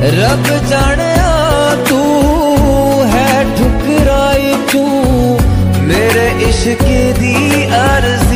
रब जानिया तू है ठुकराई तू मेरे इश्क दी अर्ज़